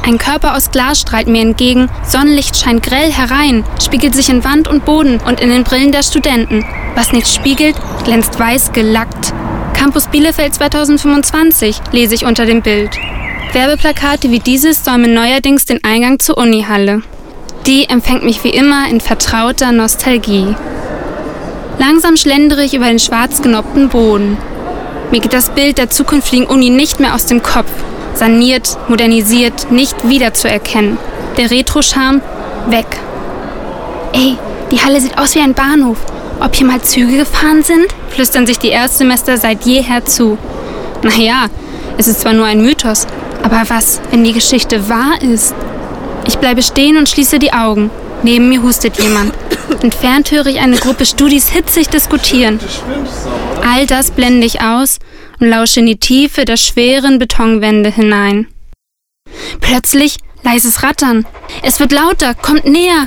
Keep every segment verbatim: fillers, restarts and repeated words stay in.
Ein Körper aus Glas strahlt mir entgegen, Sonnenlicht scheint grell herein, spiegelt sich in Wand und Boden und in den Brillen der Studenten. Was nichts spiegelt, glänzt weiß gelackt. Campus Bielefeld zweitausendfünfundzwanzig lese ich unter dem Bild. Werbeplakate wie dieses säumen neuerdings den Eingang zur Unihalle. Die empfängt mich wie immer in vertrauter Nostalgie. Langsam schlendere ich über den schwarz genoppten Boden. Mir geht das Bild der zukünftigen Uni nicht mehr aus dem Kopf. Saniert, modernisiert, nicht wiederzuerkennen. Der Retro-Charme weg. Ey, die Halle sieht aus wie ein Bahnhof. Ob hier mal Züge gefahren sind? Flüstern sich die Erstsemester seit jeher zu. Naja, es ist zwar nur ein Mythos, aber was, wenn die Geschichte wahr ist? Ich bleibe stehen und schließe die Augen. Neben mir hustet jemand. Entfernt höre ich eine Gruppe Studis hitzig diskutieren. All das blende ich aus und lausche in die Tiefe der schweren Betonwände hinein. Plötzlich leises Rattern. Es wird lauter, kommt näher.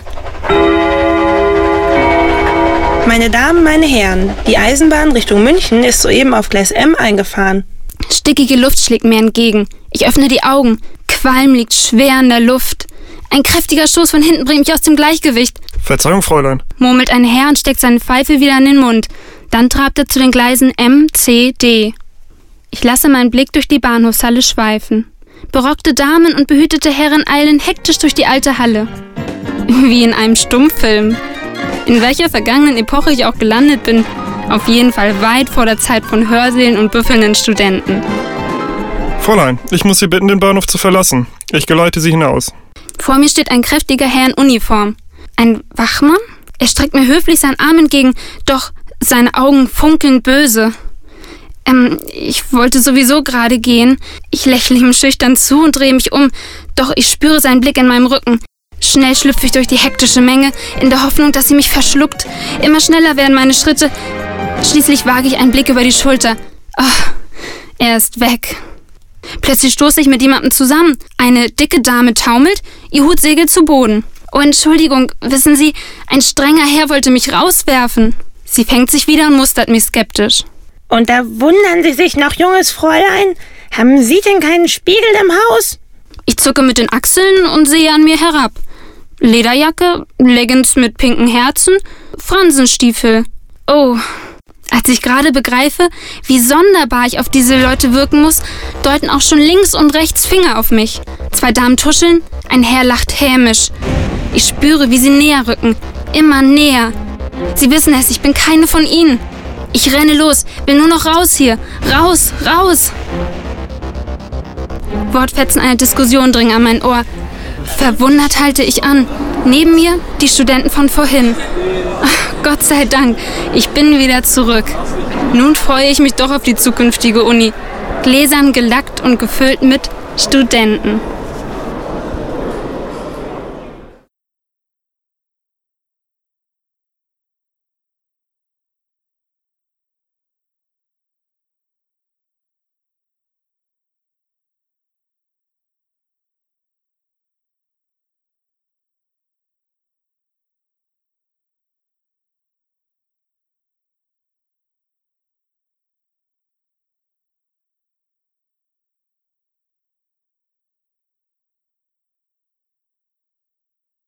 Meine Damen, meine Herren, die Eisenbahn Richtung München ist soeben auf Gleis M eingefahren. Stickige Luft schlägt mir entgegen. Ich öffne die Augen. Qualm liegt schwer in der Luft. Ein kräftiger Stoß von hinten bringt mich aus dem Gleichgewicht. Verzeihung, Fräulein, murmelt ein Herr und steckt seine Pfeife wieder in den Mund. Dann trabt er zu den Gleisen M, C, D. Ich lasse meinen Blick durch die Bahnhofshalle schweifen. Berockte Damen und behütete Herren eilen hektisch durch die alte Halle. Wie in einem Stummfilm. In welcher vergangenen Epoche ich auch gelandet bin, auf jeden Fall weit vor der Zeit von Hörsälen und büffelnden Studenten. Fräulein, ich muss Sie bitten, den Bahnhof zu verlassen. Ich geleite Sie hinaus. Vor mir steht ein kräftiger Herr in Uniform. Ein Wachmann? Er streckt mir höflich seinen Arm entgegen, doch seine Augen funkeln böse. Ähm, ich wollte sowieso gerade gehen. Ich lächle ihm schüchtern zu und drehe mich um, doch ich spüre seinen Blick in meinem Rücken. Schnell schlüpfe ich durch die hektische Menge, in der Hoffnung, dass sie mich verschluckt. Immer schneller werden meine Schritte. Schließlich wage ich einen Blick über die Schulter. Ach, er ist weg. Plötzlich stoße ich mit jemandem zusammen. Eine dicke Dame taumelt, ihr Hut segelt zu Boden. Oh, Entschuldigung, wissen Sie, ein strenger Herr wollte mich rauswerfen. Sie fängt sich wieder und mustert mich skeptisch. Und da wundern Sie sich noch, junges Fräulein? Haben Sie denn keinen Spiegel im Haus? Ich zucke mit den Achseln und sehe an mir herab. Lederjacke, Leggings mit pinken Herzen, Fransenstiefel. Oh, als ich gerade begreife, wie sonderbar ich auf diese Leute wirken muss, deuten auch schon links und rechts Finger auf mich. Zwei Damen tuscheln, ein Herr lacht hämisch. Ich spüre, wie sie näher rücken, immer näher. Sie wissen es, ich bin keine von ihnen. Ich renne los, will nur noch raus hier. Raus, raus! Wortfetzen einer Diskussion dringen an mein Ohr. Verwundert halte ich an. Neben mir die Studenten von vorhin. Ach, Gott sei Dank, ich bin wieder zurück. Nun freue ich mich doch auf die zukünftige Uni. Gläsern gelackt und gefüllt mit Studenten.